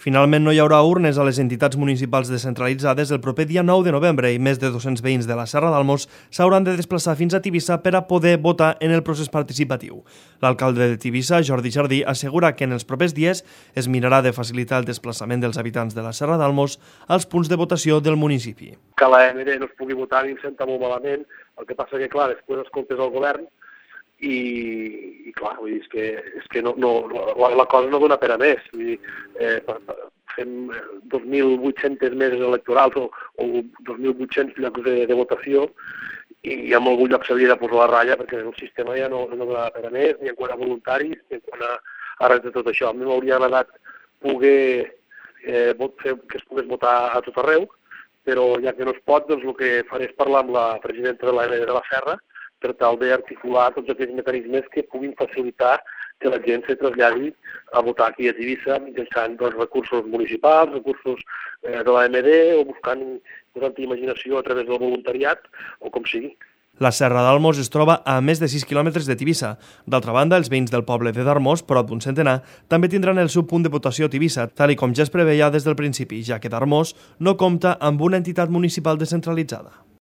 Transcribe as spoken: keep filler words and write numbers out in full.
Finalment no hi haurà urnes a les entitats municipals descentralitzades el proper dia nou de novembre i més de dos-cents veïns de la Serra d'Almos s'hauran de desplaçar fins a Tivissa per a poder votar en el procés participatiu. L'alcalde de Tivissa, Jordi Jardí, assegura que en els propers dies es mirarà de facilitar el desplaçament dels habitants de la Serra d'Almos als punts de votació del municipi. Que la M D no es pugui votar ni em senta molt malament, el que passa que, clar, després escoltes el govern i, i clar, vull dir, és que, és que no, no, la, la cosa no dona per a més. Vull dir, eh, fem dos mil vuit-centes meses electorals o, o dos mil vuit-cents llocs de, de votació i en algun lloc s'hauria de posar la ratlla perquè el sistema ja no, no dona per a més, ni en quant a voluntaris, ni en quant a, a res de tot això. A mi m'hauria agradat poder eh, fer que es pogués votar a tot arreu, però ja que no es pot, doncs el que faré és parlar amb la presidenta de la M D de la Serra per tal d'articular tots aquells mecanismes que puguin facilitar que la gent se traslladi a votar aquí a Tivissa mitjançant doncs, recursos municipals, recursos eh, de la M D o buscant posant imaginació a través del voluntariat o com sigui. La Serra d'Almos es troba a més de sis quilòmetres de Tivissa. D'altra banda, els veïns del poble de Darmós, prop d'un centenar, també tindran el seu punt de votació a Tivissa, tal i com ja es preveia des del principi, ja que Darmós no compta amb una entitat municipal descentralitzada.